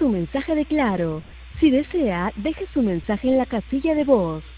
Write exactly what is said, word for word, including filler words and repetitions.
su mensaje de Claro. Si desea, deje su mensaje en la casilla de voz.